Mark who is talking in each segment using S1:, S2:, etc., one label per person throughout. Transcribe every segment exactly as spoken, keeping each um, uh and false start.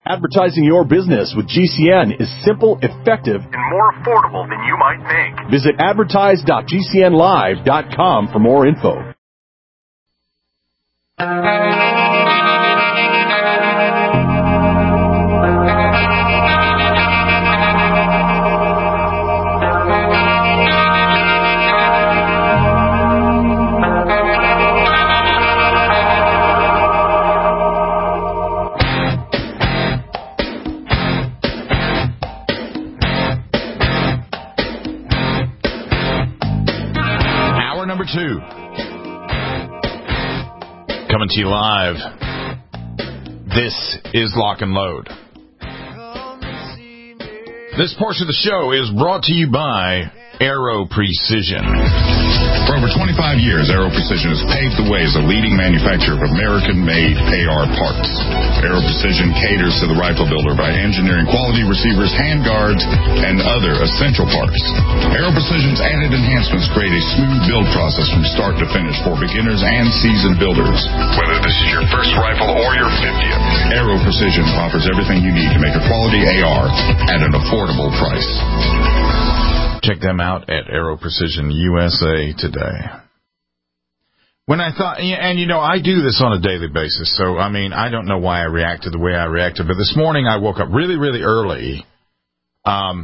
S1: Advertising your business with G C N is simple, effective, and more affordable than you might think. Visit advertise dot g c n live dot com for more info.
S2: Two. Coming to you live. This is Lock and Load. This portion of the show is brought to you by Aero Precision.
S3: For over twenty-five years, Aero Precision has paved the way as a leading manufacturer of American-made A R parts. Aero Precision caters to the rifle builder by engineering quality receivers, handguards, and other essential parts. Aero Precision's added enhancements create a smooth build process from start to finish for beginners and seasoned builders. Whether this is your first rifle or your fiftieth, Aero Precision offers everything you need to make a quality A R at an affordable price.
S2: Check them out at Aero Precision U S A today. When I thought, and you know, I do this on a daily basis, so I mean, I don't know why I reacted the way I reacted, but this morning I woke up really, really early, um,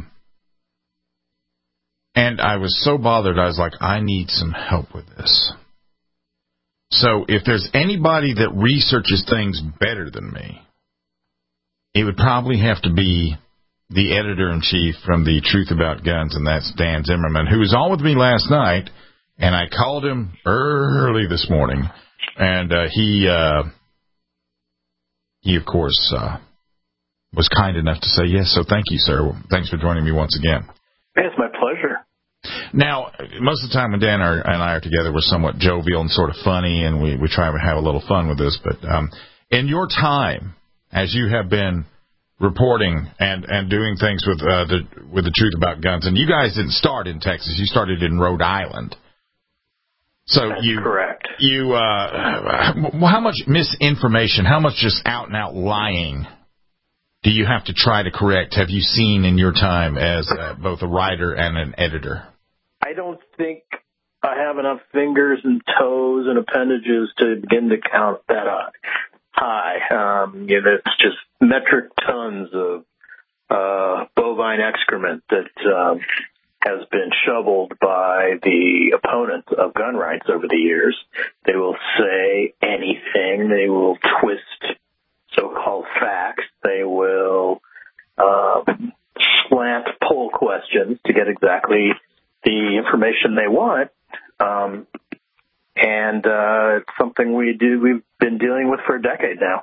S2: and I was so bothered, I was like, I need some help with this. So if there's anybody that researches things better than me, it would probably have to be the editor-in-chief from the Truth About Guns, and that's Dan Zimmerman, who was on with me last night, and I called him early this morning, and uh, he, uh, he of course, uh, was kind enough to say yes, so thank you, sir. Thanks for joining me once again.
S4: It's my pleasure.
S2: Now, most of the time when Dan are, and I are together, we're somewhat jovial and sort of funny, and we, we try to have a little fun with this, but um, in your time, as you have been reporting and, and doing things with uh, the with the Truth About Guns, and you guys didn't start in Texas; you started in Rhode Island. So
S4: That's
S2: you
S4: correct.
S2: You uh, how much misinformation, how much just out and out lying do you have to try to correct? Have you seen in your time as uh, both a writer and an editor?
S4: I don't think I have enough fingers and toes and appendages to begin to count that high. High. Um, you know, it's just metric tons of uh, bovine excrement that um, has been shoveled by the opponents of gun rights over the years. They will say anything. They will twist so-called facts. They will uh, slant poll questions to get exactly the information they want. Um, and uh, it's something we do. We've been dealing with for a decade now.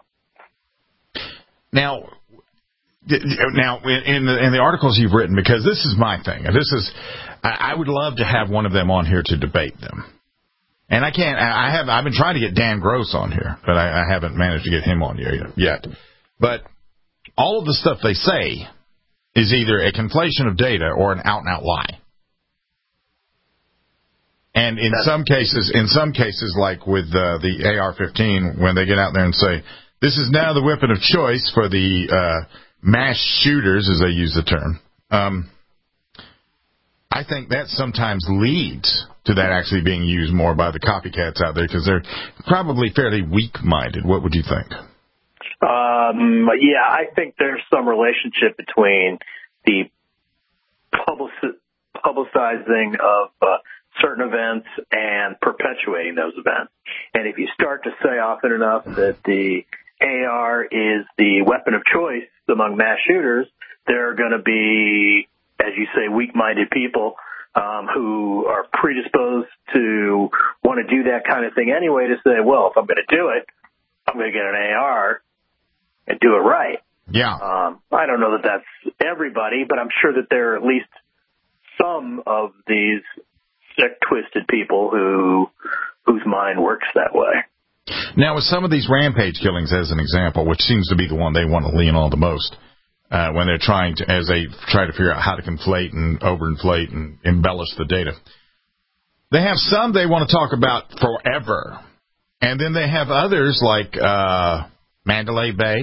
S2: Now, now in the in the articles you've written, because this is my thing. This is, I would love to have one of them on here to debate them. And I can't. I have. I've been trying to get Dan Gross on here, but I, I haven't managed to get him on here yet. But all of the stuff they say is either a conflation of data or an out and out lie. And in That's, some cases, in some cases, like with uh, the A R fifteen, when they get out there and say, this is now the weapon of choice for the uh, mass shooters, as they use the term, um, I think that sometimes leads to that actually being used more by the copycats out there, because they're probably fairly weak-minded. What would you think?
S4: Um, yeah, I think there's some relationship between the publici- publicizing of uh, certain events and perpetuating those events. And if you start to say often enough that the A R is the weapon of choice among mass shooters, there are going to be, as you say, weak-minded people um, who are predisposed to want to do that kind of thing anyway, to say, well, if I'm going to do it, I'm going to get an A R and do it right.
S2: Yeah.
S4: Um, I don't know that that's everybody, but I'm sure that there are at least some of these sick, twisted people who whose mind works that way.
S2: Now, with some of these rampage killings, as an example, which seems to be the one they want to lean on the most, uh, when they're trying to, as they try to figure out how to conflate and overinflate and embellish the data, they have some they want to talk about forever, and then they have others like uh, Mandalay Bay,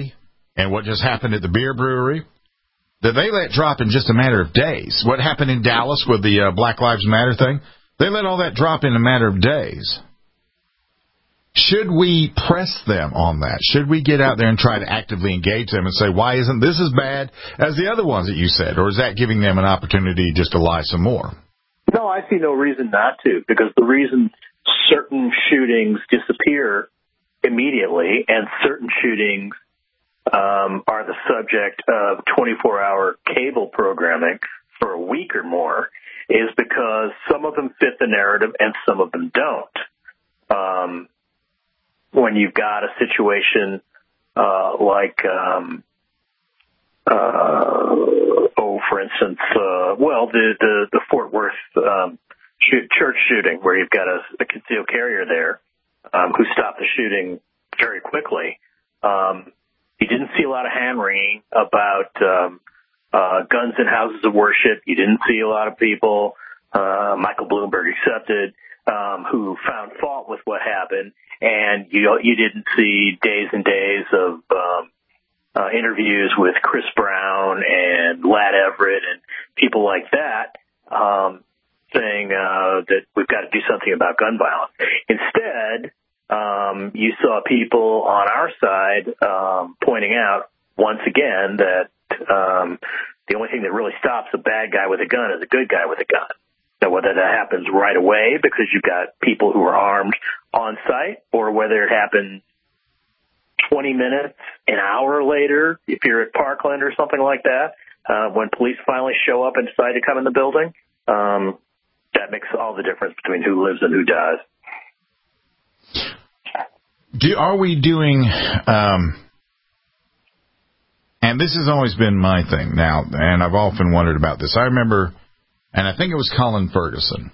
S2: and what just happened at the beer brewery, that they let drop in just a matter of days. What happened in Dallas with the uh, Black Lives Matter thing, they let all that drop in a matter of days. Should we press them on that? Should we get out there and try to actively engage them and say, why isn't this as bad as the other ones that you said? Or is that giving them an opportunity just to lie some more?
S4: No, I see no reason not to, because the reason certain shootings disappear immediately and certain shootings um, are the subject of twenty-four hour cable programming for a week or more is because some of them fit the narrative and some of them don't. Um, when you've got a situation uh, like, um, uh, oh, for instance, uh, well, the, the, the Fort Worth um, shoot, church shooting where you've got a, a concealed carrier there um, who stopped the shooting very quickly. Um, you didn't see a lot of hand-wringing about um, uh, guns in houses of worship. You didn't see a lot of people, uh, Michael Bloomberg accepted, um, who found fault with what happened. And you you didn't see days and days of um, uh, interviews with Chris Brown and Lad Everett and people like that um, saying uh, that we've got to do something about gun violence. Instead, um, you saw people on our side um, pointing out once again that um, the only thing that really stops a bad guy with a gun is a good guy with a gun. Now, whether that happens right away because you've got people who are armed on site, or whether it happens twenty minutes, an hour later, if you're at Parkland or something like that, uh, when police finally show up and decide to come in the building, um, that makes all the difference between who lives and who dies.
S2: Do, are we doing, um, and this has always been my thing now, and I've often wondered about this. I remember, and I think it was Colin Ferguson.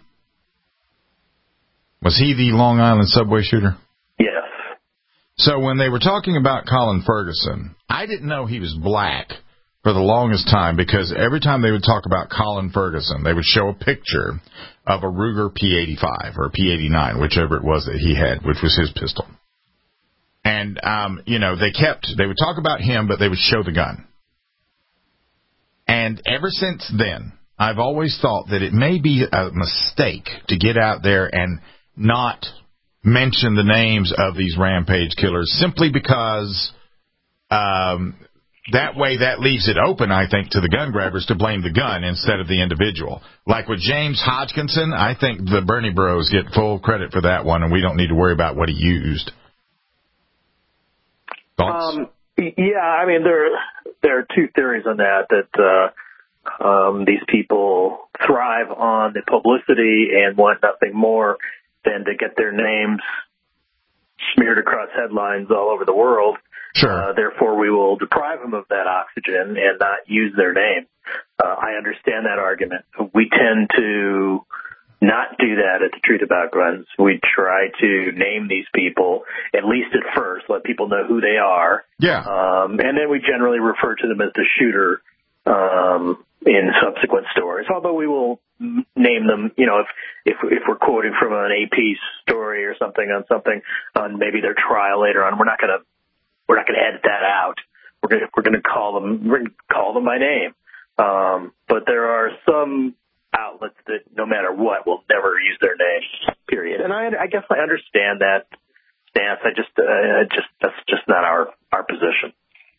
S2: Was he the Long Island subway shooter?
S4: Yes.
S2: So when they were talking about Colin Ferguson, I didn't know he was black for the longest time, because every time they would talk about Colin Ferguson, they would show a picture of a Ruger P eighty-five or P eighty-nine, whichever it was that he had, which was his pistol. And, um, you know, they kept, they would talk about him, but they would show the gun. And ever since then, I've always thought that it may be a mistake to get out there and not mention the names of these rampage killers, simply because um, that way that leaves it open, I think, to the gun grabbers to blame the gun instead of the individual. Like with James Hodgkinson, I think the Bernie Bros get full credit for that one, and we don't need to worry about what he used. Thoughts?
S4: Um, yeah, I mean, there, there are two theories on that, that uh, Um, these people thrive on the publicity and want nothing more than to get their names smeared across headlines all over the world.
S2: Sure.
S4: Uh, therefore, we will deprive them of that oxygen and not use their name. Uh, I understand that argument. We tend to not do that at the Truth About Guns. We try to name these people, at least at first, let people know who they are.
S2: Yeah.
S4: Um, and then we generally refer to them as the shooter um, in subsequent stories, although we will name them, you know, if, if, if we're quoting from an A P story or something on something, on maybe their trial later on, we're not going to, we're not going to edit that out. We're going to, we're going to call them, we're going to call them by name. Um, but there are some outlets that no matter what will never use their name, period. And I, I guess I understand that stance. I just, uh, just, that's just not our, our position.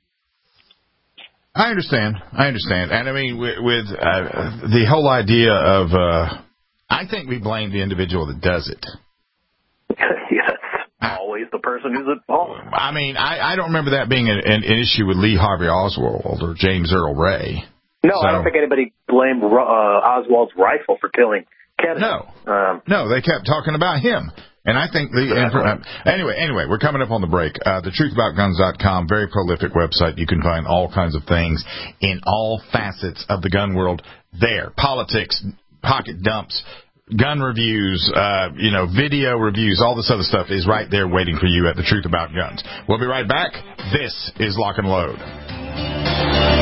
S2: I understand. I understand. And I mean, with, with uh, the whole idea of, uh, I think we blame the individual that does it.
S4: Yes, always the person who's at fault.
S2: I mean, I, I don't remember that being an, an issue with Lee Harvey Oswald or James Earl Ray.
S4: No,
S2: so,
S4: I don't think anybody blamed uh, Oswald's rifle for killing Kennedy.
S2: No.
S4: Um,
S2: no, they kept talking about him. And I think the uh, anyway, anyway, we're coming up on the break. Uh, the truth about guns dot com, very prolific website. You can find all kinds of things in all facets of the gun world there. Politics, pocket dumps, gun reviews, uh, you know, video reviews, all this other stuff is right there waiting for you at the Truth About Guns. We'll be right back. This is Lock and Load.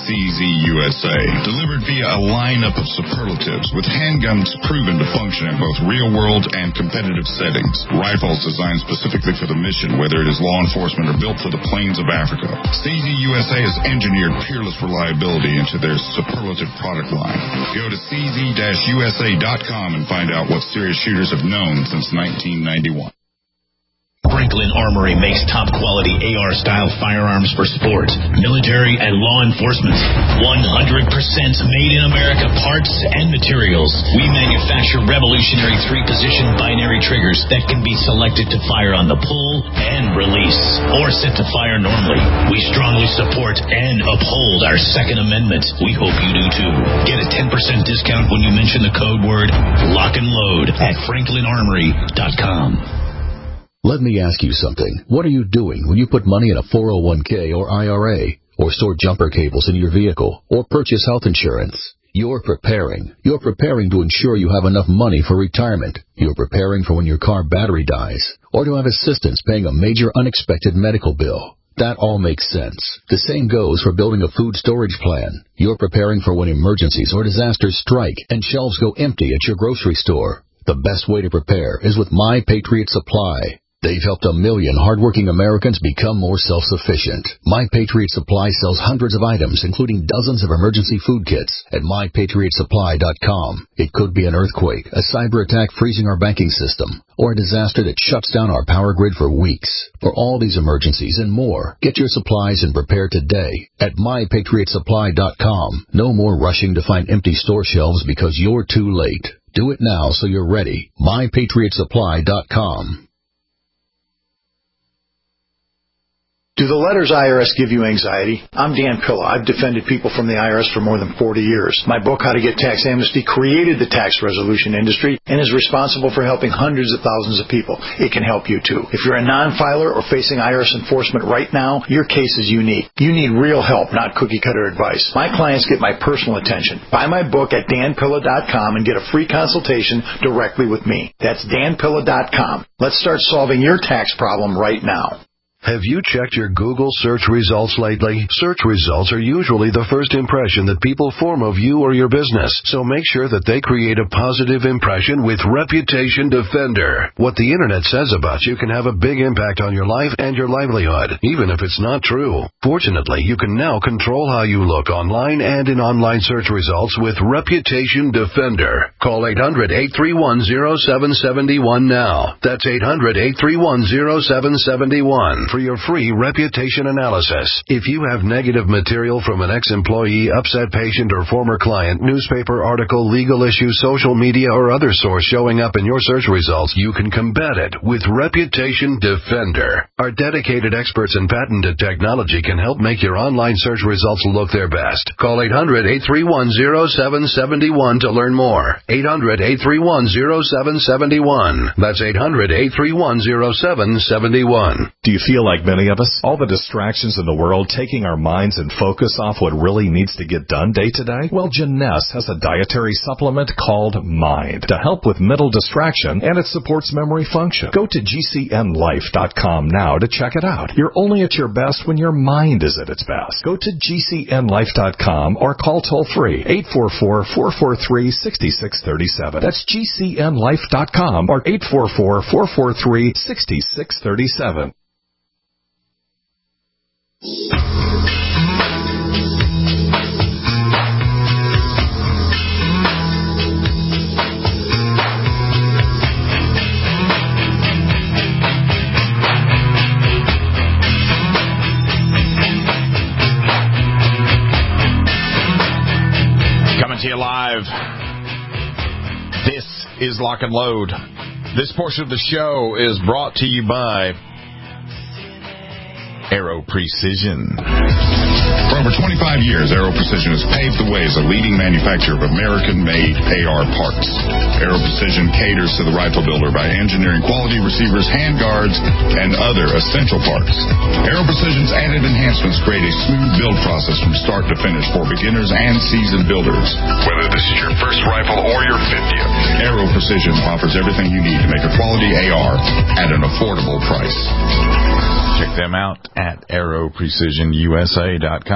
S3: C Z U S A. Delivered via a lineup of superlatives with handguns proven to function in both real-world and competitive settings. Rifles designed specifically for the mission, whether it is law enforcement or built for the plains of Africa. C Z U S A has engineered peerless reliability into their superlative product line. Go to C Z U S A dot com and find out what serious shooters have known since nineteen ninety-one.
S5: Franklin Armory makes top-quality A R-style firearms for sport, military, and law enforcement. one hundred percent made in America parts and materials. We manufacture revolutionary three-position binary triggers that can be selected to fire on the pull and release, or set to fire normally. We strongly support and uphold our Second Amendment. We hope you do too. Get a ten percent discount when you mention the code word Lock and Load at franklin armory dot com.
S6: Let me ask you something. What are you doing when you put money in a four oh one k or I R A, or store jumper cables in your vehicle, or purchase health insurance? You're preparing. You're preparing to ensure you have enough money for retirement. You're preparing for when your car battery dies, or to have assistance paying a major unexpected medical bill. That all makes sense. The same goes for building a food storage plan. You're preparing for when emergencies or disasters strike and shelves go empty at your grocery store. The best way to prepare is with My Patriot Supply. They've helped a million hardworking Americans become more self-sufficient. My Patriot Supply sells hundreds of items, including dozens of emergency food kits, at my patriot supply dot com. It could be an earthquake, a cyber attack freezing our banking system, or a disaster that shuts down our power grid for weeks. For all these emergencies and more, get your supplies and prepare today at my patriot supply dot com. No more rushing to find empty store shelves because you're too late. Do it now so you're ready. my patriot supply dot com.
S7: Do the letters I R S give you anxiety? I'm Dan Pilla. I've defended people from the I R S for more than forty years. My book, How to Get Tax Amnesty, created the tax resolution industry and is responsible for helping hundreds of thousands of people. It can help you, too. If you're a non-filer or facing I R S enforcement right now, your case is unique. You need real help, not cookie-cutter advice. My clients get my personal attention. Buy my book at dan pilla dot com and get a free consultation directly with me. That's dan pilla dot com. Let's start solving your tax problem right now.
S8: Have you checked your Google search results lately? Search results are usually the first impression that people form of you or your business, so make sure that they create a positive impression with Reputation Defender. What the Internet says about you can have a big impact on your life and your livelihood, even if it's not true. Fortunately, you can now control how you look online and in online search results with Reputation Defender. Call eight hundred, eight three one, zero seven seven one now. That's eight hundred, eight three one, zero seven seven one. For your free reputation analysis. If you have negative material from an ex-employee, upset patient, or former client, newspaper article, legal issue, social media, or other source showing up in your search results, you can combat it with Reputation Defender. Our dedicated experts in patented technology can help make your online search results look their best. Call eight hundred, eight three one, zero seven seven one to learn more. eight hundred, eight three one, zero seven seven one. That's eight hundred, eight three one, zero seven seven one.
S1: Do you feel like many of us, all the distractions in the world taking our minds and focus off what really needs to get done day to day? Well, Janess has a dietary supplement called Mind to help with mental distraction, and it supports memory function. Go to G C N life dot com now to check it out. You're only at your best when your mind is at its best. Go to G C N life dot com or call toll-free eight four four, four four three, six six three seven. That's G C N life dot com or eight four four, four four three, six six three seven.
S2: Coming to you live. This is Lock and Load. This portion of the show is brought to you by Aero Precision.
S3: For over twenty-five years, Aero Precision has paved the way as a leading manufacturer of American-made A R parts. Aero Precision caters to the rifle builder by engineering quality receivers, handguards, and other essential parts. Aero Precision's added enhancements create a smooth build process from start to finish for beginners and seasoned builders. Whether this is your first rifle or your fiftieth, Aero Precision offers everything you need to make a quality A R at an affordable price.
S2: Check them out at aero precision U S A dot com.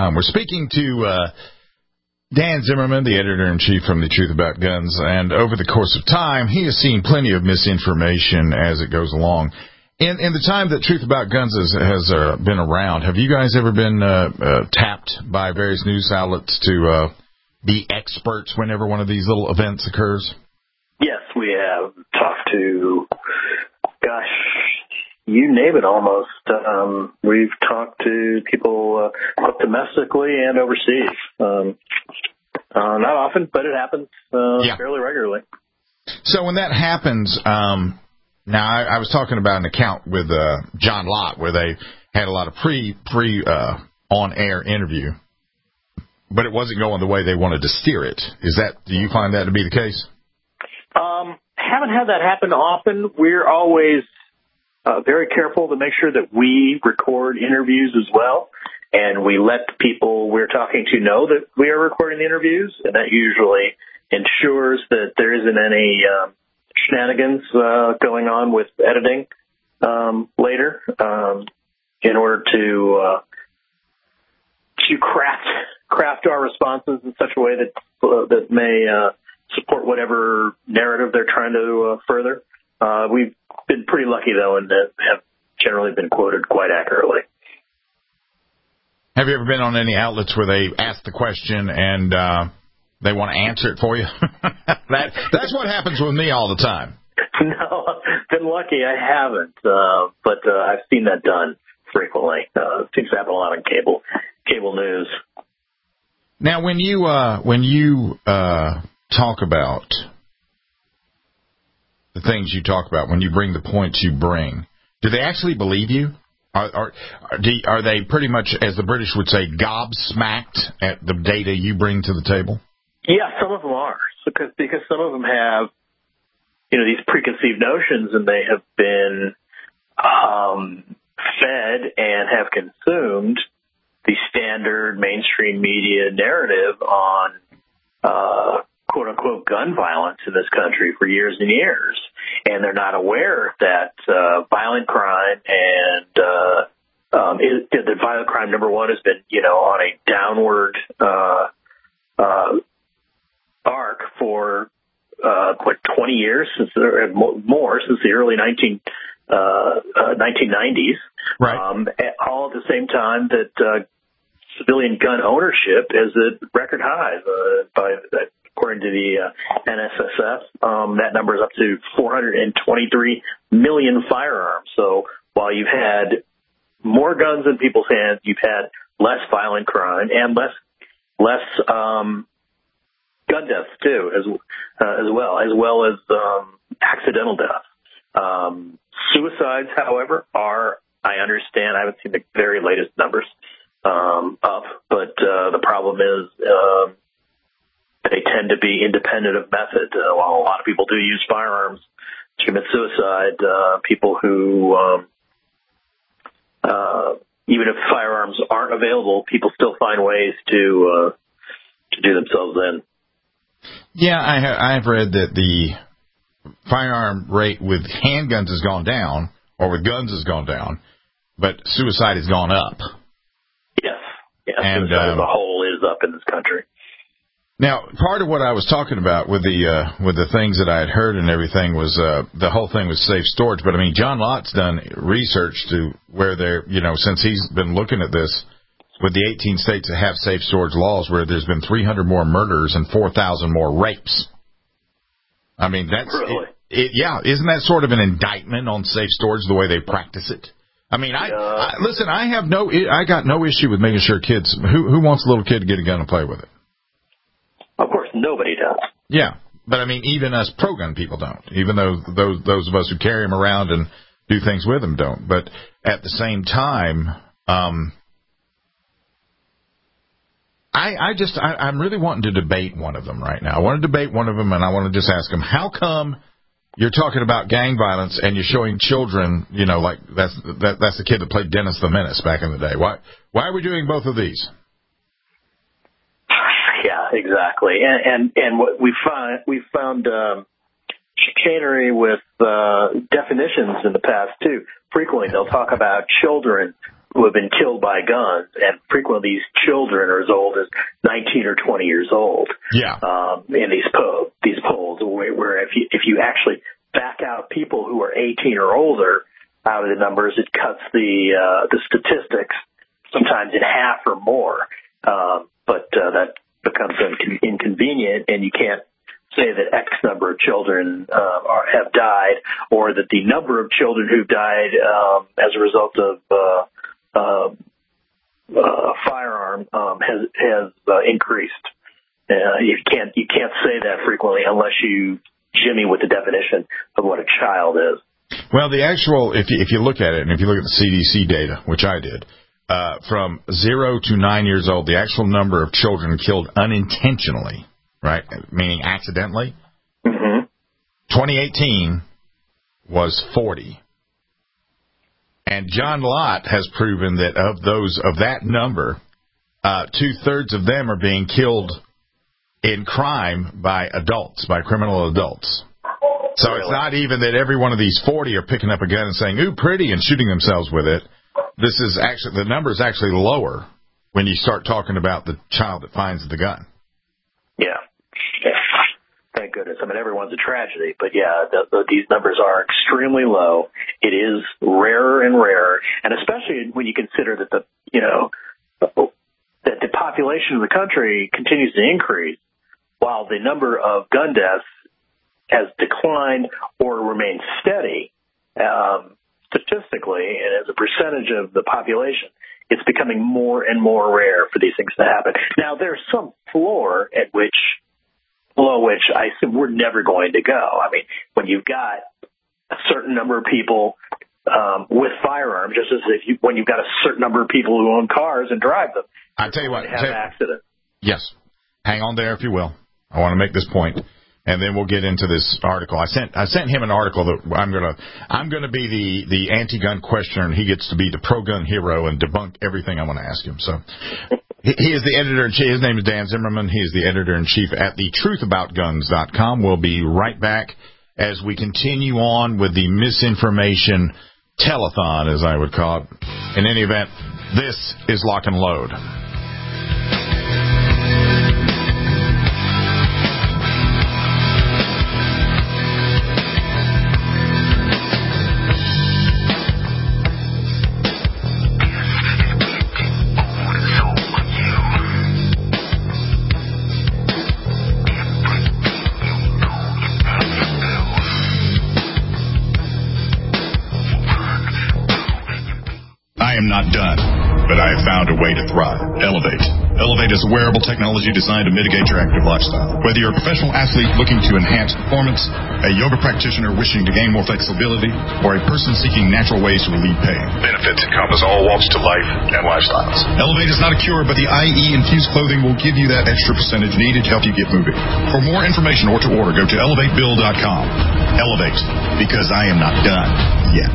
S2: com. We're speaking to uh, Dan Zimmerman, the editor-in-chief from The Truth About Guns, and over the course of time, he has seen plenty of misinformation as it goes along. In, in the time that Truth About Guns has, has uh, been around, have you guys ever been uh, uh, tapped by various news outlets to uh, be experts whenever one of these little events occurs?
S4: Yes, we have talked to, gosh, you name it almost. Um, we've talked to people uh, both domestically and overseas. Um, uh, not often, but it happens uh, yeah. fairly regularly.
S2: So when that happens, um, now I, I was talking about an account with uh, John Lott where they had a lot of pre pre uh, on air interview, but it wasn't going the way they wanted to steer it. Is that? Do you find that to be the case?
S4: Um, haven't had that happen often. We're always uh, very careful to make sure that we record interviews as well, and we let the people we're talking to know that we are recording the interviews, and that usually ensures that there isn't any um, shenanigans uh, going on with editing um, later um, in order to uh, to craft craft our responses in such a way that uh, that may uh, support whatever narrative they're trying to uh, further. Uh, we've been pretty lucky, though, and have generally been quoted quite accurately.
S2: Have you ever been on any outlets where they ask the question and uh, they want to answer it for you? that That's what happens with me all the time.
S4: No, been lucky. I haven't, uh, but uh, I've seen that done frequently. Uh, it seems to happen a lot on cable cable news.
S2: Now, when you uh, when you uh, talk about the things you talk about, when you bring the points you bring, do they actually believe you? Are are, are, do, are they pretty much, as the British would say, gobsmacked at the data you bring to the table?
S4: Yeah, some of them are, because because some of them have, you know, these preconceived notions, and they have been um, fed and have consumed the standard mainstream media narrative on uh, quote-unquote gun violence in this country for years and years. And they're not aware that uh, violent crime and uh, um, it, that violent crime, number one, has been, you know, on a downward uh, uh, arc for uh, what, twenty years, since or more, since the early nineteen nineties.
S2: Right. Um,
S4: all at the same time that uh, civilian gun ownership is at record highs. Uh, by according to the uh, N S S F, um, that number is up to four hundred twenty-three million firearms. So while you've had more guns in people's hands, you've had less violent crime and less less um, gun deaths too, as uh, as well as well as um, accidental deaths. Um, suicides, however, are, I understand, I haven't seen the very latest numbers um, up, but uh, the problem is um, they tend to be independent of method. Uh, while a lot of people do use firearms to commit suicide, uh, people who, um, uh, even if firearms aren't available, people still find ways to uh, to do themselves in.
S2: Yeah, I have, I've read that the firearm rate with handguns has gone down, or with guns has gone down, but suicide has gone up.
S4: Yes. Yeah,
S2: and
S4: suicide
S2: um,
S4: as a whole is up in this country.
S2: Now, part of what I was talking about with the uh, with the things that I had heard and everything was uh, the whole thing was safe storage. But I mean, John Lott's done research to where they're, you know, since he's been looking at this with the eighteen states that have safe storage laws, where there's been three hundred more murders and four thousand more rapes. I mean, that's
S4: really?
S2: it, it, yeah. Isn't that sort of an indictment on safe storage the way they practice it? I mean, I,
S4: uh,
S2: I listen. I have no, I got no issue with making sure kids who who wants a little kid to get a gun and play with it.
S4: Of course, nobody does.
S2: Yeah, but I mean, even us pro-gun people don't. Even though those those of us who carry them around and do things with them don't. But at the same time, um, I, I just I, I'm really wanting to debate one of them right now. I want to debate one of them, and I want to just ask them, how come you're talking about gang violence and you're showing children, you know, like that's that, that's the kid that played Dennis the Menace back in the day. Why why are we doing both of these?
S4: Yeah, exactly. And and, and what we found we found um, chicanery with uh, definitions in the past too. Frequently, they'll talk about children who have been killed by guns, and frequently these children are as old as nineteen or twenty years old.
S2: Yeah.
S4: Um, in these po- these polls, where, where if you if you actually back out people who are eighteen or older out of the numbers, it cuts the uh, the statistics sometimes in half or more. Um, but uh, that becomes incon- inconvenient, and you can't say that X number of children uh, are, have died, or that the number of children who've died um, as a result of uh, uh, uh, firearm um, has has uh, increased. Uh, you can't you can't say that frequently unless you jimmy with the definition of what a child is.
S2: Well, the actual, if you, if you look at it, and if you look at the C D C data, which I did, uh, from zero to nine years old, the actual number of children killed unintentionally, right, meaning accidentally,
S4: mm-hmm.
S2: twenty eighteen was forty. And John Lott has proven that of those, of that number, uh, two-thirds of them are being killed in crime by adults, by criminal adults. So it's not even that every one of these forty are picking up a gun and saying, ooh, pretty, and shooting themselves with it. This is actually, the number is actually lower when you start talking about the child that finds the gun.
S4: Yeah. yeah. Thank goodness. I mean, everyone's a tragedy, but yeah, the, the, these numbers are extremely low. It is rarer and rarer, and especially when you consider that the, you know, that the population of the country continues to increase while the number of gun deaths has declined or remained steady. Um, statistically, and as a percentage of the population, it's becoming more and more rare for these things to happen. Now, there's some floor at which, below which I assume we're never going to go. I mean, when you've got a certain number of people um, with firearms, just as if you, when you've got a certain number of people who own cars and drive them,
S2: I tell you what,
S4: have
S2: tell,
S4: accidents.
S2: Yes, hang on there if you will. I want to make this point. And then we'll get into this article. I sent I sent him an article that I'm gonna I'm gonna be the, the anti-gun questioner, and he gets to be the pro-gun hero and debunk everything I want to ask him. So he, he is the editor in chief. His name is Dan Zimmerman. He is the editor in chief at the truth about guns dot com. We'll be right back as we continue on with the misinformation telethon, as I would call it. In any event, this is Lock and Load.
S3: Not done, but I have found a way to thrive. Elevate. Elevate is a wearable technology designed to mitigate your active lifestyle. Whether you're a professional athlete looking to enhance performance, a yoga practitioner wishing to gain more flexibility, or a person seeking natural ways to relieve pain, benefits encompass all walks to life and lifestyles. Elevate is not a cure, but the I E infused clothing will give you that extra percentage needed to help you get moving. For more information or to order, go to elevate bill dot com. Elevate, because I am not done yet.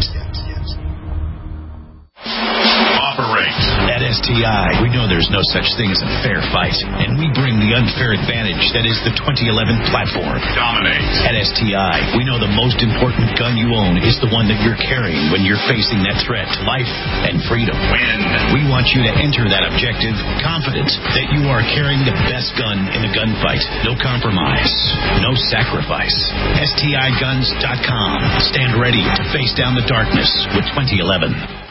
S5: At S T I, we know there's no such thing as a fair fight, and we bring the unfair advantage that is the twenty eleven platform.
S3: Dominate.
S5: At S T I, we know the most important gun you own is the one that you're carrying when you're facing that threat to life and freedom.
S3: Win.
S5: We want you to enter that objective confident that you are carrying the best gun in the gunfight. No compromise, no sacrifice. S T I guns dot com. Stand ready to face down the darkness with twenty eleven.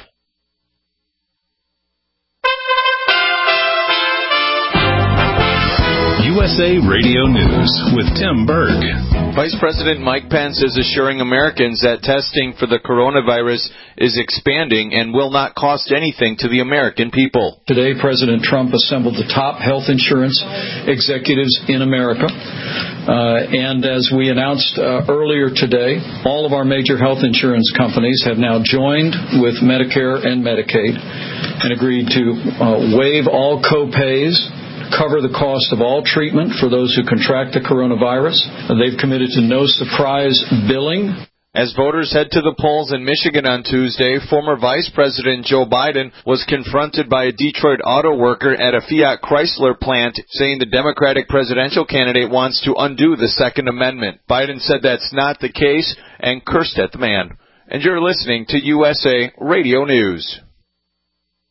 S9: U S A Radio News with Tim Berg.
S10: Vice President Mike Pence is assuring Americans that testing for the coronavirus is expanding and will not cost anything to the American people.
S11: Today, President Trump assembled the top health insurance executives in America. Uh, and as we announced uh, earlier today, all of our major health insurance companies have now joined with Medicare and Medicaid and agreed to uh, waive all co-pays, cover the cost of all treatment for those who contract the coronavirus. They've committed to no surprise billing.
S10: As voters head to the polls in Michigan on Tuesday, former Vice President Joe Biden was confronted by a Detroit auto worker at a Fiat Chrysler plant saying the Democratic presidential candidate wants to undo the Second Amendment. Biden said that's not the case and cursed at the man. And you're listening to U S A Radio News.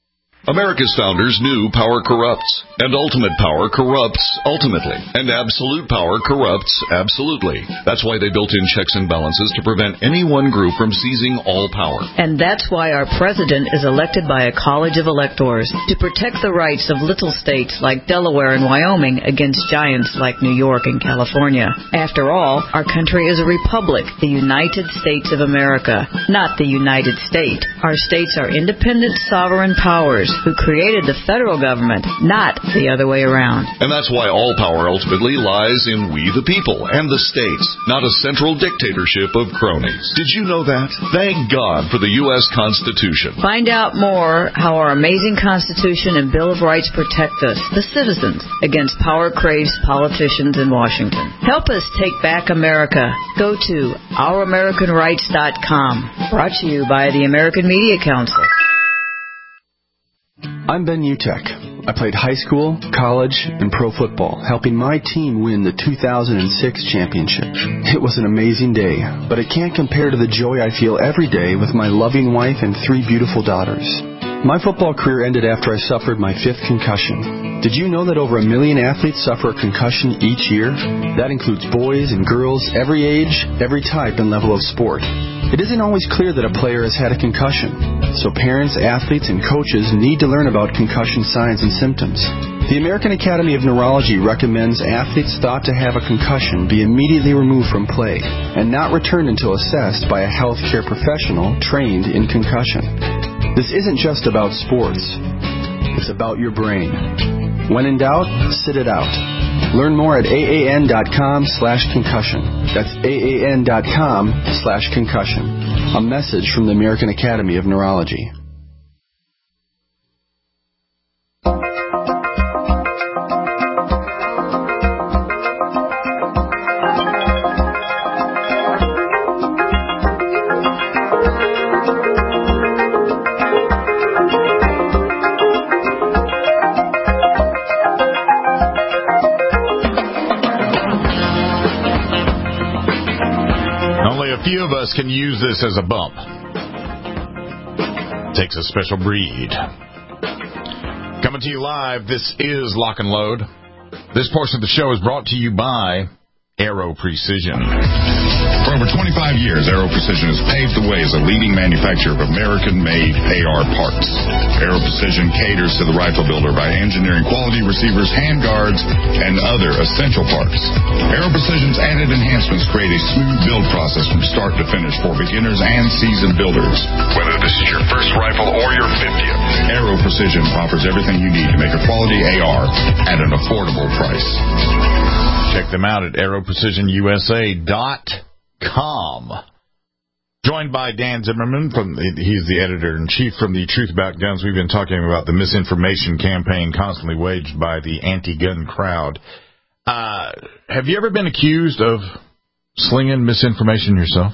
S8: America's founders knew power corrupts, and ultimate power corrupts ultimately, and absolute power corrupts absolutely. That's why they built in checks and balances to prevent any one group from seizing all power.
S12: And that's why our president is elected by a college of electors to protect the rights of little states like Delaware and Wyoming against giants like New York and California. After all, our country is a republic, the United States of America, not the United States. Our states are independent sovereign powers who created the federal government, not the other way around.
S8: And that's why all power ultimately lies in we the people and the states, not a central dictatorship of cronies. Did you know that? Thank God for the U S Constitution.
S12: Find out more how our amazing Constitution and Bill of Rights protect us, the citizens, against power-crazed politicians in Washington. Help us take back America. Go to our american rights dot com. Brought to you by the American Media Council.
S13: I'm Ben Utek. I played high school, college, and pro football, helping my team win the two thousand six championship. It was an amazing day, but it can't compare to the joy I feel every day with my loving wife and three beautiful daughters. My football career ended after I suffered my fifth concussion. Did you know that over a million athletes suffer a concussion each year? That includes boys and girls, every age, every type and level of sport. It isn't always clear that a player has had a concussion, so parents, athletes, and coaches need to learn about concussion signs and symptoms. The American Academy of Neurology recommends athletes thought to have a concussion be immediately removed from play and not returned until assessed by a healthcare professional trained in concussion. This isn't just about sports. It's about your brain. When in doubt, sit it out. Learn more at aan.com slash concussion. That's aan.com slash concussion. A message from the American Academy of Neurology.
S2: Few of us can use this as a bump. Takes a special breed. Coming to you live, this is Lock and Load. This portion of the show is brought to you by Aero Precision.
S3: For over twenty-five years, Aero Precision has paved the way as a leading manufacturer of American-made A R parts. Aero Precision caters to the rifle builder by engineering quality receivers, handguards, and other essential parts. Aero Precision's added enhancements create a smooth build process from start to finish for beginners and seasoned builders. Whether this is your first rifle or your fiftieth, Aero Precision offers everything you need to make a quality A R at an affordable price.
S2: Check them out at aero precision u s a dot com. Joined by Dan Zimmerman, from the, he's the editor-in-chief from the Truth About Guns. We've been talking about the misinformation campaign constantly waged by the anti-gun crowd. Uh, have you ever been accused of slinging misinformation yourself?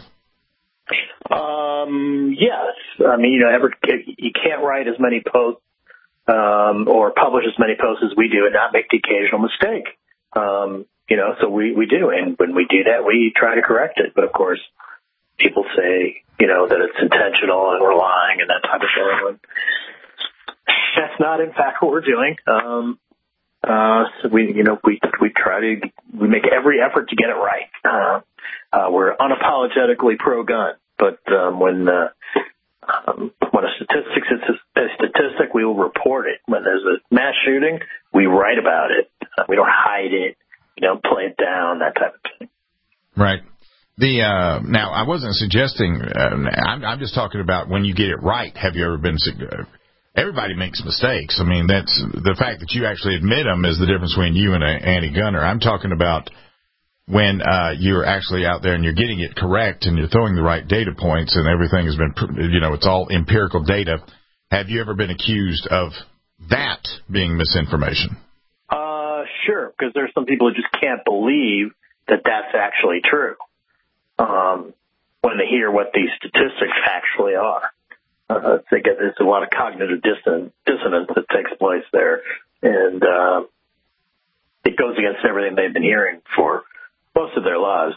S4: Um, yes. I mean, you know, ever, you can't write as many posts um, or publish as many posts as we do and not make the occasional mistake. Um, you know, so we, we do. And when we do that, we try to correct it. But, of course, people say, you know, that it's intentional and we're lying and that type of thing. That's not, in fact, what we're doing. Um, uh, so we, you know, we we try to we make every effort to get it right. Uh, uh, we're unapologetically pro-gun, but um, when uh, um, when a statistic is a statistic, we will report it. When there's a mass shooting, we write about it. Uh, we don't hide it. You know, play it down, that type of thing.
S2: Right. The uh, now, I wasn't suggesting. Uh, I'm, I'm just talking about when you get it right. Have you ever been? Uh, everybody makes mistakes. I mean, that's the fact that you actually admit them is the difference between you and an anti-gunner. I'm talking about when uh, you're actually out there and you're getting it correct and you're throwing the right data points and everything has been, you know, it's all empirical data. Have you ever been accused of that being misinformation?
S4: Uh, sure, because there's some people who just can't believe that that's actually true. Um, when they hear what these statistics actually are. Uh, they get, there's a lot of cognitive dissonance, dissonance that takes place there, and uh, it goes against everything they've been hearing for most of their lives.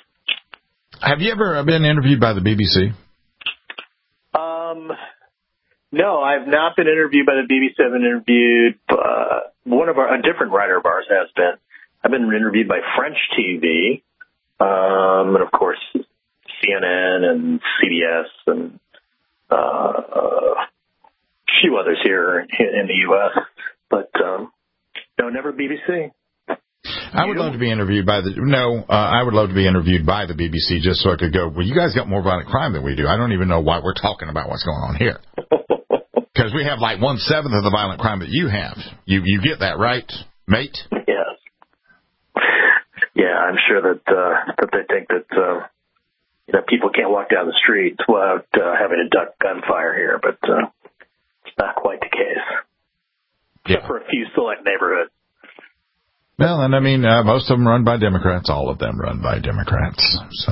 S2: Have you ever been interviewed by the B B C?
S4: Um, No, I've not been interviewed by the B B C. I've been interviewed, uh, one of our, a different writer of ours has been. I've been interviewed by French T V, um, and of course C N N and C B S and, uh, uh a few others here in the U S, but, um, no, never B B C.
S2: I would love to be interviewed by the no. Uh, I would love to be interviewed by the B B C just so I could go. Well, you guys got more violent crime than we do. I don't even know why we're talking about what's going on here because we have like one seventh of the violent crime that you have. You you get that right, mate?
S4: Yes. Yeah, I'm sure that uh, that they think that uh, you know people can't walk down the street without uh, having to duck gunfire here, but uh, it's not quite the case. Except
S2: Yeah.
S4: for a few select neighborhoods.
S2: Well, and I mean, uh, most of them run by Democrats. All of them run by Democrats. So,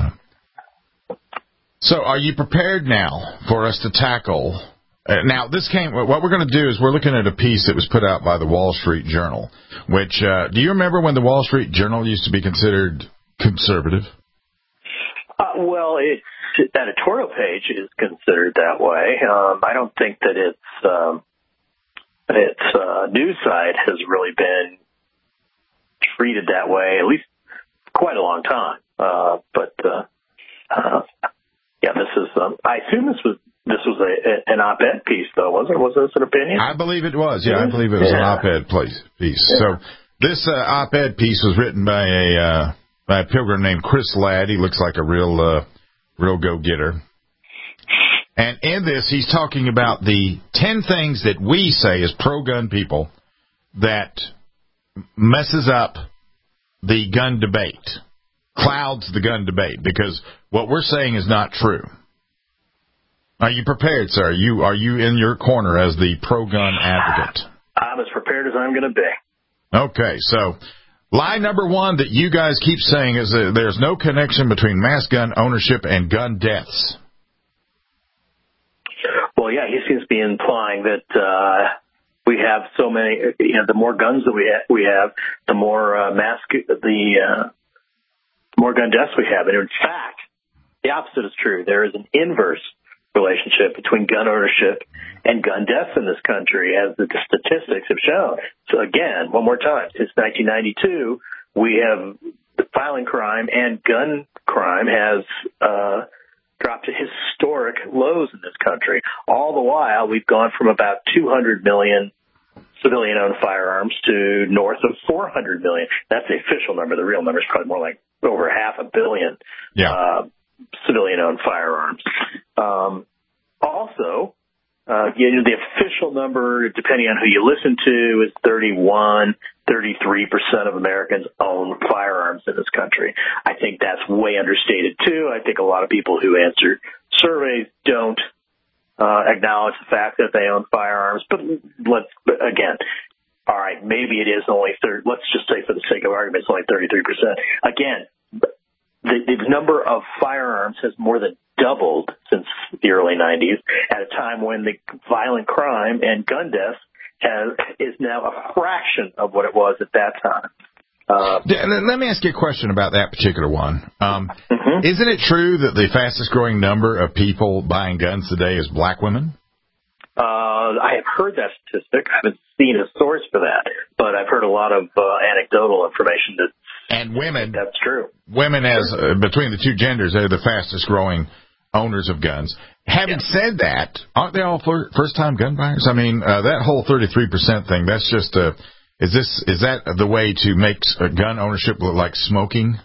S2: so are you prepared now for us to tackle? Uh, now, this came. What we're going to do is we're looking at a piece that was put out by the Wall Street Journal. Which uh, do you remember when the Wall Street Journal used to be considered conservative?
S4: Uh, well, its editorial page is considered that way. Um, I don't think that its um, its uh, news site has really been treated that way, at least quite a long time. Uh, but, uh, uh, yeah, this is, um, I assume this was, this was a, a, an op-ed piece, though, wasn't it? Was this an opinion?
S2: I believe it was. Yeah, I believe it was
S4: yeah.
S2: an op-ed piece.
S4: Yeah.
S2: So this uh, op-ed piece was written by a, uh, by a pilgrim named Chris Ladd. He looks like a real, uh, real go-getter. And in this, he's talking about the ten things that we say as pro-gun people that messes up the gun debate, clouds the gun debate, because what we're saying is not true. Are you prepared, sir? Are you, are you in your corner as the pro-gun advocate?
S4: I'm as prepared as I'm going to be.
S2: Okay, so lie number one that you guys keep saying is that there's no connection between mass gun ownership and gun deaths.
S4: Well, yeah, he seems to be implying that uh, we have so many, you know, the more guns that we ha- we have, the more uh, mass, the uh, more gun deaths we have. And in fact, the opposite is true. There is an inverse relationship between gun ownership and gun deaths in this country, as the statistics have shown. So again, one more time, since nineteen ninety-two, we have violent crime and gun crime has uh, dropped to historic lows in this country. All the while, we've gone from about two hundred million civilian-owned firearms to north of four hundred million. That's the official number. The real number is probably more like over half a billion
S2: yeah. uh,
S4: civilian-owned firearms. Um, also, uh, you know, the official number, depending on who you listen to, is thirty-one, thirty-three percent of Americans own firearms in this country. I think that's way understated, too. I think a lot of people who answer surveys don't uh, acknowledge the fact that they own firearms. But let's, again, all right, maybe it is only thirty. Let's just say for the sake of argument, it's only thirty-three percent. Again, the, the number of firearms has more than doubled since the early nineties, at a time when the violent crime and gun deaths has, is now a fraction of what it was at that time. Uh,
S2: Let me ask you a question about that particular one. Um,
S4: mm-hmm.
S2: Isn't it true that the fastest growing number of people buying guns today is black women?
S4: Uh, I have heard that statistic. I haven't seen a source for that, but I've heard a lot of uh, anecdotal information that
S2: and women.
S4: That's true.
S2: Women, as uh, between the two genders, they're the fastest growing owners of guns. Having yeah. said that, aren't they all first time gun buyers? I mean, uh, that whole thirty-three percent thing. That's just a. Is this is that the way to make gun ownership look like smoking?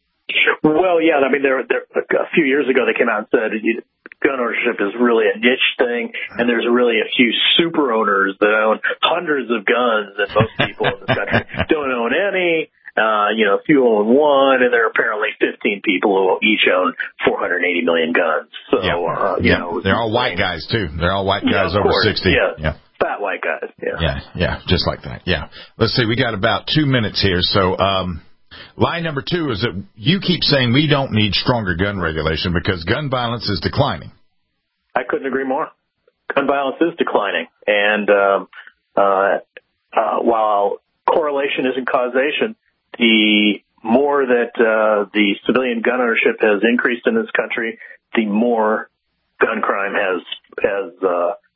S4: Well, yeah. I mean, there, there a few years ago they came out and said you, gun ownership is really a niche thing, and there's really a few super owners that own hundreds of guns, and most people in this country don't own any. Uh, you know, a few own one, and there are apparently fifteen people who each own four hundred eighty million guns. So,
S2: yeah.
S4: uh, you
S2: yeah.
S4: know,
S2: they're all white guys too. They're all white guys
S4: yeah,
S2: over
S4: course.
S2: sixty.
S4: Yeah.
S2: yeah.
S4: Fat white guys. Yeah.
S2: Yeah. Yeah. Just like that. Yeah. Let's see. We got about two minutes here. So, um, line number two is that you keep saying we don't need stronger gun regulation because gun violence is declining.
S4: I couldn't agree more. Gun violence is declining, and um, uh, uh, while correlation isn't causation, the more that uh, the civilian gun ownership has increased in this country, the more gun crime has has uh,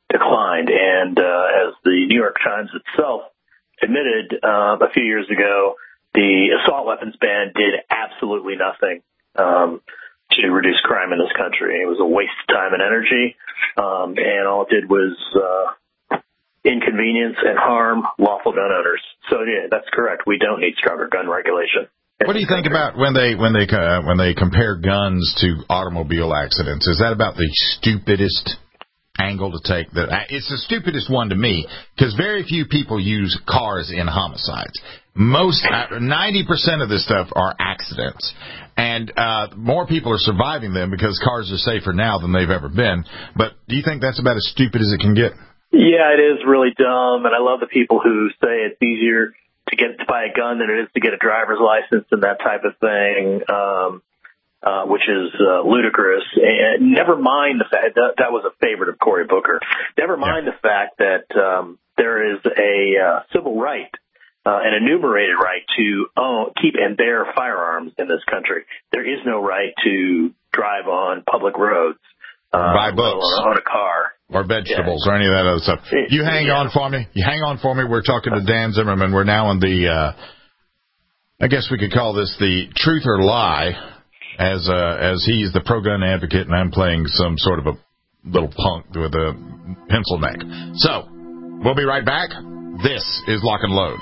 S4: declined. And uh, as the New York Times itself admitted uh, a few years ago, the assault weapons ban did absolutely nothing um, to reduce crime in this country. It was a waste of time and energy, um, and all it did was uh, inconvenience and harm lawful gun owners. So, yeah, that's correct. We don't need stronger gun regulation.
S2: What do you think about when they when they uh, when they compare guns to automobile accidents? Is that about the stupidest angle to take? That it's the stupidest one to me, because very few people use cars in homicides. Most ninety percent of this stuff are accidents, and uh, more people are surviving them because cars are safer now than they've ever been. But do you think that's about as stupid as it can get?
S4: Yeah, it is really dumb, and I love the people who say it's easier to get to buy a gun than it is to get a driver's license and that type of thing, um, uh, which is uh, ludicrous. And never mind the fact that that was a favorite of Cory Booker. Never mind yeah. the fact that um, there is a uh, civil right, uh, an enumerated right to own, keep and bear firearms in this country. There is no right to drive on public roads, uh,
S2: buy books,
S4: or own a car.
S2: Or vegetables, yeah. or any of that other stuff. You hang yeah. on for me. You hang on for me. We're talking to Dan Zimmerman. We're now on the, uh, I guess we could call this the truth or lie, as uh, as he's the pro-gun advocate, and I'm playing some sort of a little punk with a pencil neck. So, we'll be right back. This is Lock and Load.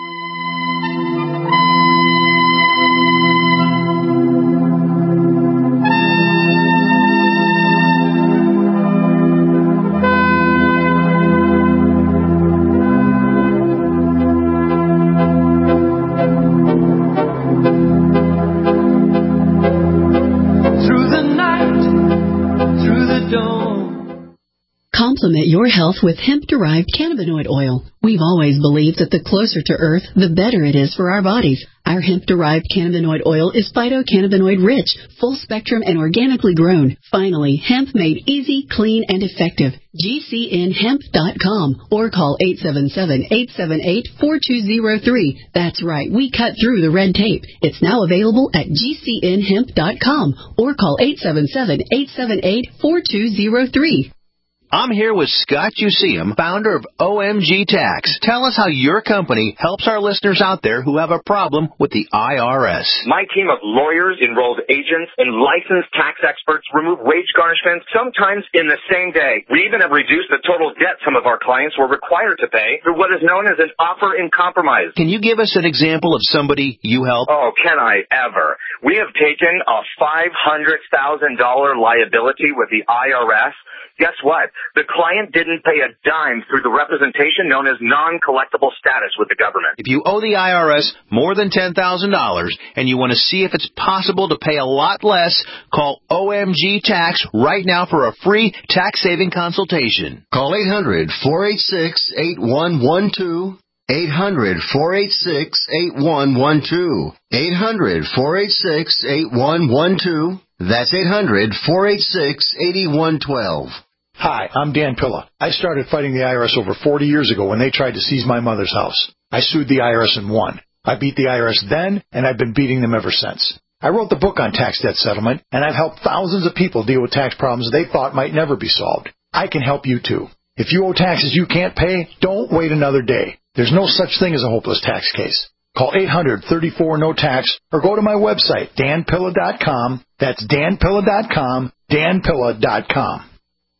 S14: Complement your health with hemp-derived cannabinoid oil. We've always believed that the closer to Earth, the better it is for our bodies. Our hemp-derived cannabinoid oil is phytocannabinoid-rich, full-spectrum, and organically grown. Finally, hemp made easy, clean, and effective. G C N hemp dot com or call eight seven seven, eight seven eight, four two zero three. That's right, we cut through the red tape. It's now available at G C N hemp dot com or call eight seven seven, eight seven eight, four two zero three.
S15: I'm here with Scott Useum, founder of O M G Tax. Tell us how your company helps our listeners out there who have a problem with the I R S.
S16: My team of lawyers, enrolled agents, and licensed tax experts remove wage garnishments, sometimes in the same day. We even have reduced the total debt some of our clients were required to pay through what is known as an offer in compromise.
S15: Can you give us an example of somebody you help?
S16: Oh, can I ever? We have taken a five hundred thousand dollars liability with the I R S. Guess what? The client didn't pay a dime through the representation known as non-collectible status with the government.
S15: If you owe the I R S more than ten thousand dollars and you want to see if it's possible to pay a lot less, call O M G Tax right now for a free tax-saving consultation.
S17: Call eight hundred, four eight six, eight one one two. eight hundred, four eight six, eight one one two. eight hundred, four eight six, eight one one two. That's eight hundred, four eight six, eight one one two.
S7: Hi, I'm Dan Pilla. I started fighting the I R S over forty years ago when they tried to seize my mother's house. I sued the I R S and won. I beat the I R S then, and I've been beating them ever since. I wrote the book on tax debt settlement, and I've helped thousands of people deal with tax problems they thought might never be solved. I can help you too. If you owe taxes you can't pay, don't wait another day. There's no such thing as a hopeless tax case. Call eight hundred, thirty-four, no tax or go to my website, dan pilla dot com. That's dan pilla dot com, dan pilla dot com.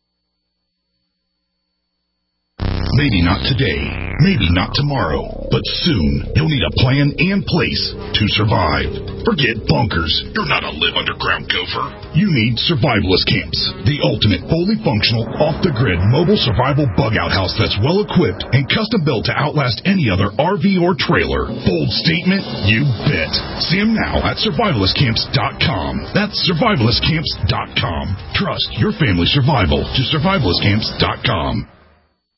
S3: Maybe not today, maybe not tomorrow, but soon you'll need a plan in place to survive. Forget bunkers. You're not a live underground gopher. You need Survivalist Camps, the ultimate fully functional, off-the-grid mobile survival bug-out house that's well-equipped and custom-built to outlast any other R V or trailer. Bold statement? You bet. See them now at survivalist camps dot com. That's survivalist camps dot com. Trust your family's survival to survivalist camps dot com.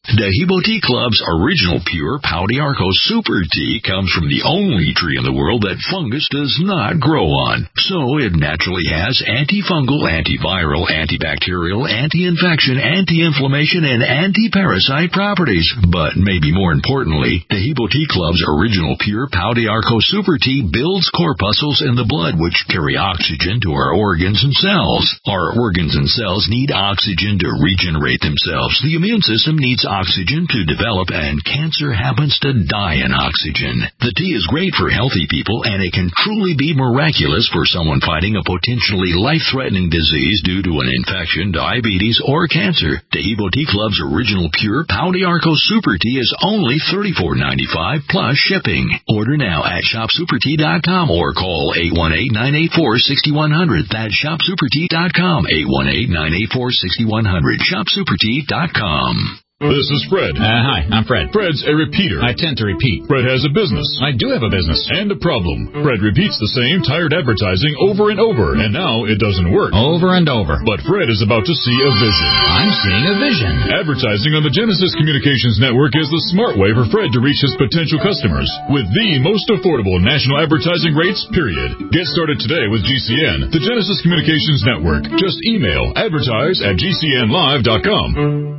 S18: Dehibo Tea Club's original pure Pau d'Arco Super Tea comes from the only tree in the world that fungus does not grow on. So it naturally has antifungal, antiviral, antibacterial, anti-infection, anti-inflammation, and anti-parasite properties. But maybe more importantly, Dehibo Tea Club's original pure Pau d'Arco Super Tea builds corpuscles in the blood which carry oxygen to our organs and cells. Our organs and cells need oxygen to regenerate themselves. The immune system needs oxygen to develop, and cancer happens to die in oxygen. The tea is great for healthy people, and it can truly be miraculous for someone fighting a potentially life-threatening disease due to an infection, diabetes, or cancer. Dehibo Tea Club's original pure Pau d'Arco Super Tea is only thirty-four ninety-five plus shipping. Order now at shop super tea dot com or call eight one eight, nine eight four, six one zero zero. That's shop super tea dot com, eight one eight, nine eight four, six one zero zero, shop super tea dot com.
S3: This is Fred.
S19: Uh, hi, I'm Fred.
S3: Fred's a repeater.
S19: I tend to repeat.
S3: Fred has a business.
S19: I do have a business.
S3: And a problem. Fred repeats the same tired advertising over and over, and now it doesn't work.
S19: Over and over.
S3: But Fred is about to see a vision.
S19: I'm seeing a vision.
S3: Advertising on the Genesis Communications Network is the smart way for Fred to reach his potential customers with the most affordable national advertising rates, period. Get started today with G C N, the Genesis Communications Network. Just email advertise at g c n live dot com.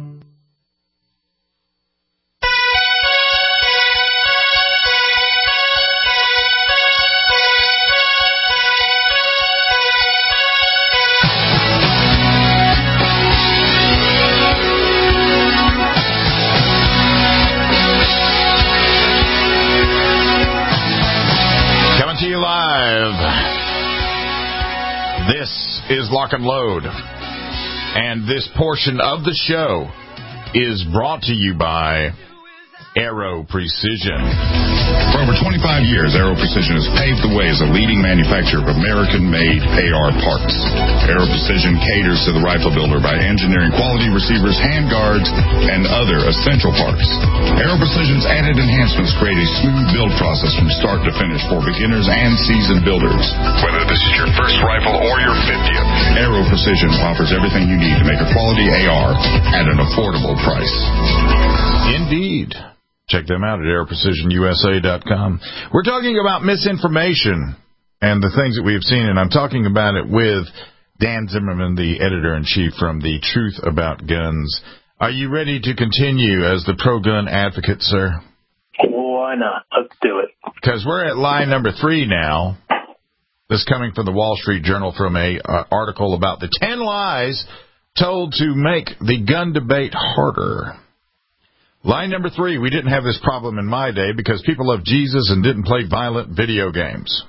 S2: This is Lock and Load, and this portion of the show is brought to you by Aero Precision.
S3: For over twenty-five years, Aero Precision has paved the way as a leading manufacturer of American-made A R parts. Aero Precision caters to the rifle builder by engineering quality receivers, handguards, and other essential parts. Aero Precision's added enhancements create a smooth build process from start to finish for beginners and seasoned builders. Whether this is your first rifle or your fiftieth, Aero Precision offers everything you need to make a quality A R at an affordable price.
S2: Indeed. Check them out at aero precision u s a dot com. We're talking about misinformation and the things that we have seen, and I'm talking about it with Dan Zimmerman, the editor-in-chief from The Truth About Guns. Are you ready to continue as the pro-gun advocate, sir?
S4: Why not? Let's do it.
S2: Because we're at line number three now. This coming from the Wall Street Journal from a uh, article about the ten lies told to make the gun debate harder. Line number three, we didn't have this problem in my day because people loved Jesus and didn't play violent video games.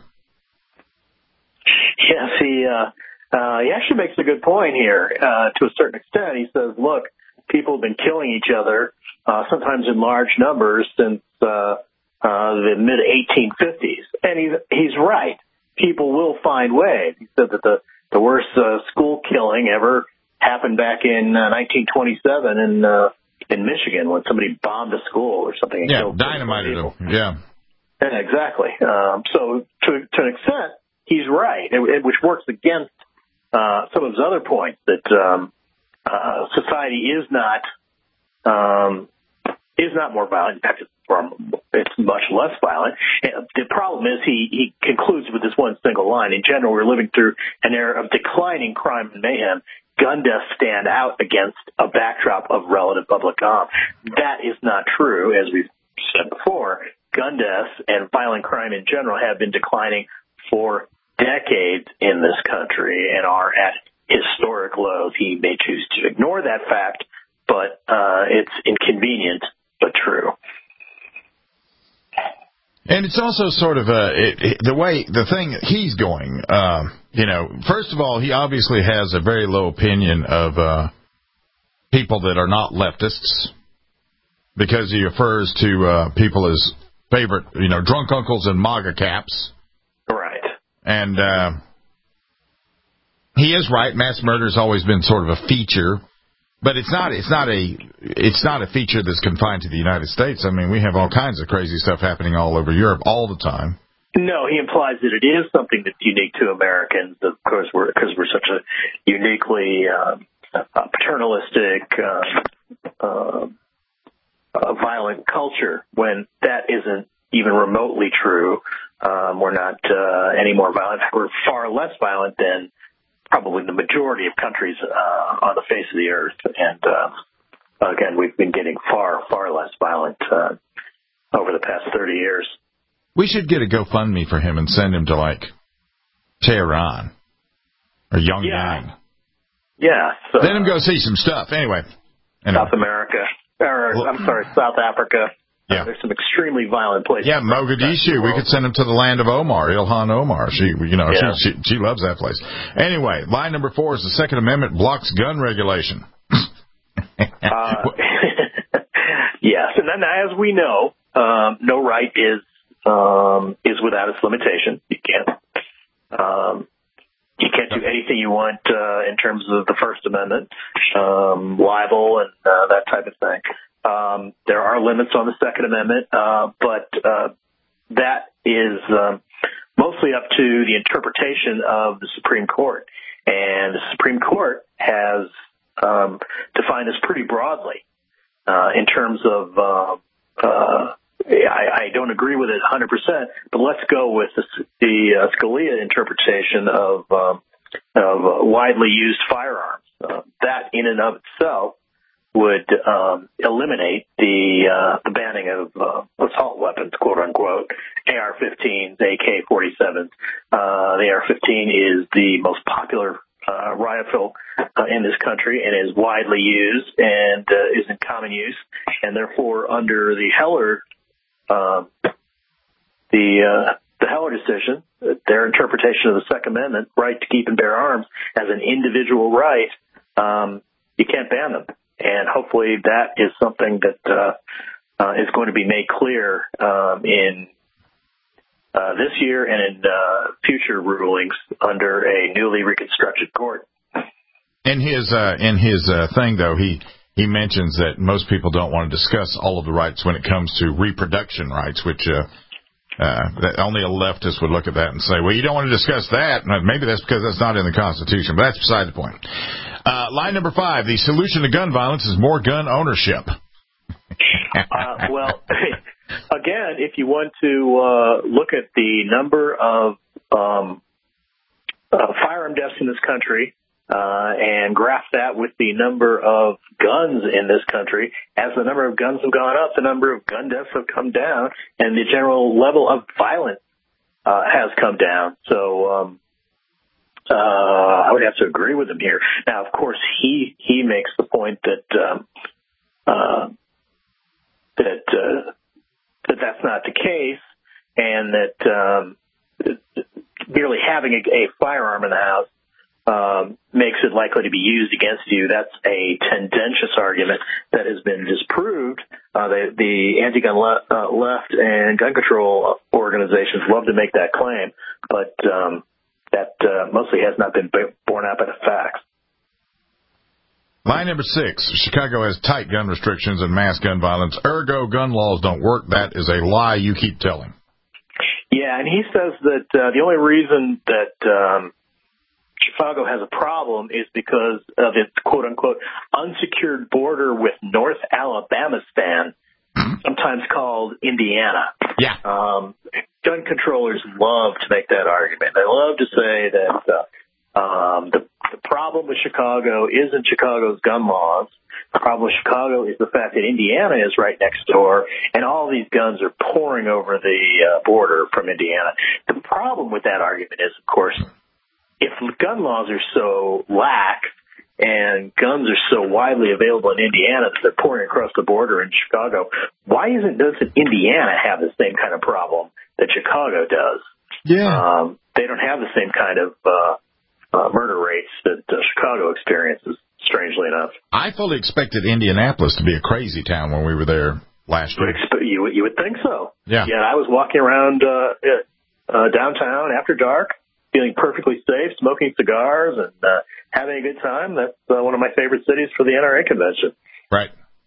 S4: Yes, he, uh, uh, he actually makes a good point here uh, to a certain extent. He says, look, people have been killing each other, uh, sometimes in large numbers, since uh, uh, the mid eighteen fifties. And he's, he's right. People will find ways. He said that the, the worst uh, school killing ever happened back in uh, nineteen twenty-seven in uh, in Michigan when somebody bombed a school or something. And
S2: yeah,
S4: killed
S2: dynamited them. Yeah.
S4: yeah. Exactly. Um, so to, to an extent, he's right, it, it, which works against uh, some of his other points that um, uh, society is not um, is not more violent. In fact, it's, it's much less violent. And the problem is he, he concludes with this one single line. In general, we're living through an era of declining crime and mayhem. Gun deaths stand out against a backdrop of relative public calm. That is not true, as we've said before. Gun deaths and violent crime in general have been declining for decades in this country and are at historic lows. He may choose to ignore that fact, but uh, it's inconvenient but true.
S2: And it's also sort of a, it, it, the way, the thing he's going, uh, you know, first of all, he obviously has a very low opinion of uh, people that are not leftists because he refers to uh, people as favorite, you know, drunk uncles and MAGA caps.
S4: Right.
S2: And uh, he is right. Mass murder has always been sort of a feature. But it's not it's not a it's not a feature that's confined to the United States. I mean, we have all kinds of crazy stuff happening all over Europe all the time.
S4: No, he implies that it is something that's unique to Americans. Of course, we're because we're such a uniquely uh, paternalistic, uh, uh, a violent culture when that isn't even remotely true. Um, we're not uh, any more violent. We're far less violent than probably the majority of countries uh, on the face of the earth. And uh, again, we've been getting far, far less violent uh, over the past thirty years.
S2: We should get a GoFundMe for him and send him to, like, Tehran or Pyongyang.
S4: Yeah. Yeah. So,
S2: Let him go see some stuff. Anyway. anyway.
S4: South America. Or, well, I'm sorry, South Africa.
S2: Yeah.
S4: Uh, there's some extremely violent places.
S2: Yeah, Mogadishu. We could send him to the land of Omar, Ilhan Omar. She, you know,
S4: yeah.
S2: she, she she loves that place. Anyway, line number four is the Second Amendment blocks gun regulation.
S4: uh, yes, and then as we know, um, no right is um, is without its limitation. You can't um, you can't do anything you want uh, in terms of the First Amendment, um, libel, and uh, that type of thing. Um, there are limits on the Second Amendment, uh, but uh, that is um, mostly up to the interpretation of the Supreme Court. And the Supreme Court has um, defined this pretty broadly uh, in terms of, uh, uh, I, I don't agree with it one hundred percent, but let's go with the, the uh, Scalia interpretation of, um, of uh, widely used firearms. Uh, that in and of itself would um, eliminate the uh, the banning of uh, assault weapons, quote unquote, A R fifteens, A K forty-sevens. Uh, the A R fifteen is the most popular uh, rifle uh, in this country and is widely used and uh, is in common use, and therefore under the Heller uh, the uh, the Heller decision, their interpretation of the Second Amendment, right to keep and bear arms as an individual right, um, you can't ban them. And hopefully that is something that uh, uh, is going to be made clear um, in uh, this year and in uh, future rulings under a newly reconstructed court.
S2: In his uh, in his uh, thing, though, he he mentions that most people don't want to discuss all of the rights when it comes to reproduction rights, which uh, uh, that only a leftist would look at that and say, well, you don't want to discuss that. Maybe that's because that's not in the Constitution, but that's beside the point. Uh, line number five, the solution to gun violence is more gun ownership.
S4: uh, well, again, if you want to uh, look at the number of um, uh, firearm deaths in this country uh, and graph that with the number of guns in this country, as the number of guns have gone up, the number of gun deaths have come down, and the general level of violence uh, has come down. So, um, Uh, I would have to agree with him here. Now, of course, he he makes the point that um, uh, that uh, that that's not the case, and that um, merely having a, a firearm in the house um, makes it likely to be used against you. That's a tendentious argument that has been disproved. Uh, the, the anti-gun le- uh, left and gun control organizations love to make that claim, but um, that uh, mostly has not been borne out by the facts.
S2: Line number six, Chicago has tight gun restrictions and mass gun violence. Ergo, gun laws don't work. That is a lie you keep telling.
S4: Yeah, and he says that uh, the only reason that um, Chicago has a problem is because of its quote-unquote unsecured border with North Alabamistan, sometimes called Indiana.
S2: Yeah.
S4: Um, gun controllers love to make that argument. They love to say that uh, um, the, the problem with Chicago isn't Chicago's gun laws. The problem with Chicago is the fact that Indiana is right next door, and all these guns are pouring over the uh, border from Indiana. The problem with that argument is, of course, if gun laws are so lax and guns are so widely available in Indiana that they're pouring across the border in Chicago, why isn't doesn't Indiana have the same kind of problem that Chicago does?
S2: Yeah.
S4: Um, they don't have the same kind of uh, uh, murder rates that uh, Chicago experiences, strangely enough.
S2: I fully expected Indianapolis to be a crazy town when we were there last year.
S4: You, you would think so.
S2: Yeah.
S4: Yeah, I was walking around uh, uh, downtown after dark, feeling perfectly safe, smoking cigars, and uh, having a good time. That's uh, one of my favorite cities for the N R A convention.
S2: Right.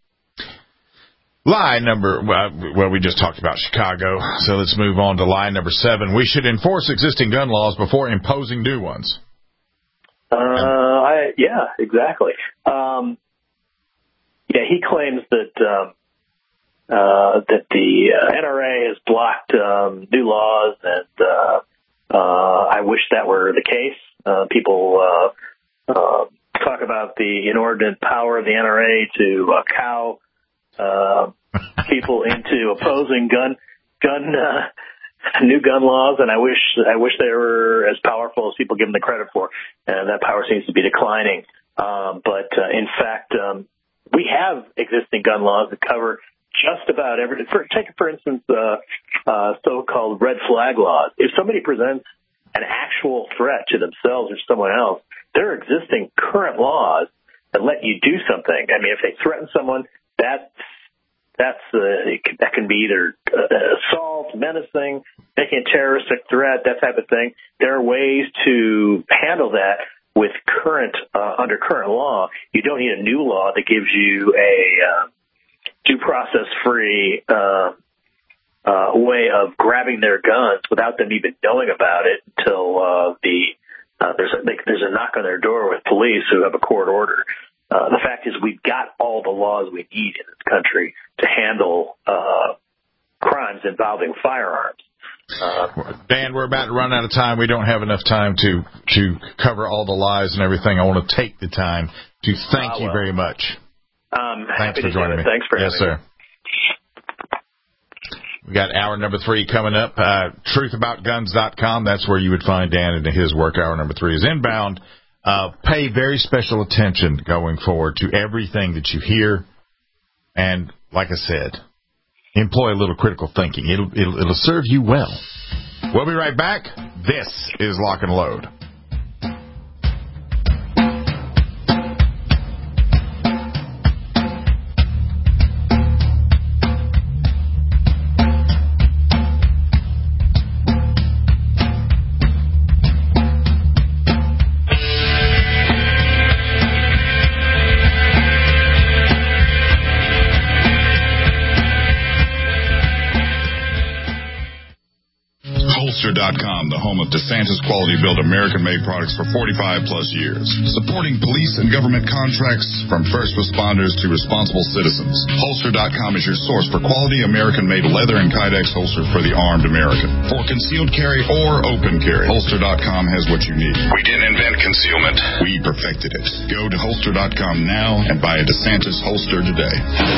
S2: Lie number, well, we just talked about Chicago, so let's move on to lie number seven. We should enforce existing gun laws before imposing new ones.
S4: Uh, I, yeah, exactly. Um, yeah, he claims that um, uh, that the uh, N R A has blocked um, new laws, and uh, uh, I wish that were the case. Uh, people uh, uh, talk about the inordinate power of the N R A to uh, cow uh, people into opposing gun gun uh, new gun laws, and I wish I wish they were as powerful as people give them the credit for, and that power seems to be declining. Um, but uh, in fact, um, we have existing gun laws that cover just about everything. For, take, for instance, uh, uh, so-called red flag laws. If somebody presents an actual threat to themselves or someone else, there are existing current laws that let you do something. I mean, if they threaten someone, that's that's uh, that can be either uh, assault, menacing, making a terroristic threat, that type of thing. There are ways to handle that with current uh, under current law. You don't need a new law that gives you a uh, due process-free uh, uh, way of grabbing their guns without them even knowing about it until uh, the uh, there's a they, there's a knock on their door with police who have a court order. Uh, the fact is, we've got all the laws we need in this country to handle uh, crimes involving firearms.
S2: Uh, Dan, we're about to run out of time. We don't have enough time to to cover all the lies and everything. I want to take the time to thank uh, well, you very much.
S4: Um,
S2: Thanks for
S4: to
S2: joining me.
S4: Thanks for
S2: yes,
S4: having
S2: sir. Me. We got hour number three coming up. Uh, truth about guns dot com. That's where you would find Dan and his work. Hour number three is inbound. Uh, pay very special attention going forward to everything that you hear. And like I said, employ a little critical thinking. It'll, it'll, it'll serve you well. We'll be right back. This is Lock and Load.
S3: Holster dot com, the home of DeSantis quality-built American-made products for forty-five plus years. Supporting police and government contracts from first responders to responsible citizens. Holster dot com is your source for quality American-made leather and Kydex holster for the armed American. For concealed carry or open carry, Holster dot com has what you need. We didn't invent concealment. We perfected it. Go to Holster dot com now and buy a DeSantis holster today.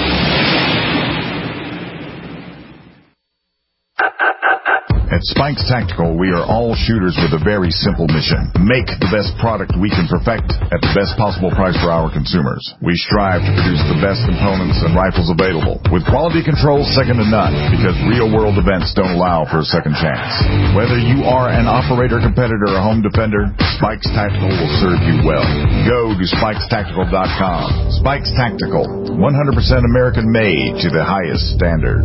S20: At Spikes Tactical, we are all shooters with a very simple mission. Make the best product we can perfect at the best possible price for our consumers. We strive to produce the best components and rifles available, with quality control second to none, because real-world events don't allow for a second chance. Whether you are an operator, competitor, or home defender, Spikes Tactical will serve you well. Go to Spikes Tactical dot com. Spikes Tactical, one hundred percent American-made to the highest standard.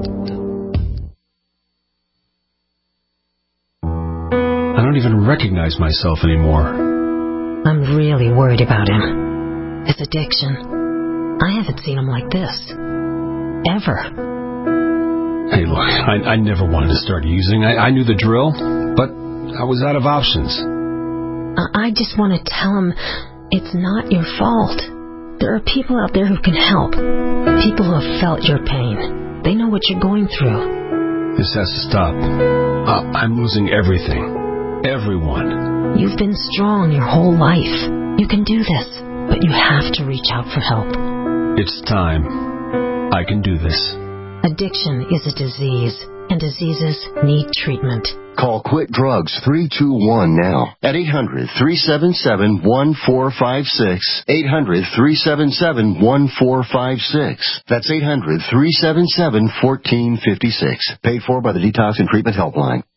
S21: I don't even recognize myself anymore.
S22: I'm really worried about him. His addiction. I haven't seen him like this. Ever.
S21: Hey, look, I, I never wanted to start using. I, I knew the drill, but I was out of options.
S22: I, I just want to tell him it's not your fault. There are people out there who can help. People who have felt your pain. They know what you're going through.
S21: This has to stop. Uh, I'm losing everything. Everyone.
S22: You've been strong your whole life. You can do this, but you have to reach out for help.
S21: It's time. I can do this.
S22: Addiction is a disease, and diseases need treatment.
S17: Call Quit Drugs three two one now at eight hundred, three seven seven, one four five six. eight hundred, three seven seven, one four five six. That's eight hundred, three seven seven, one four five six. Paid for by the Detox and Treatment Helpline.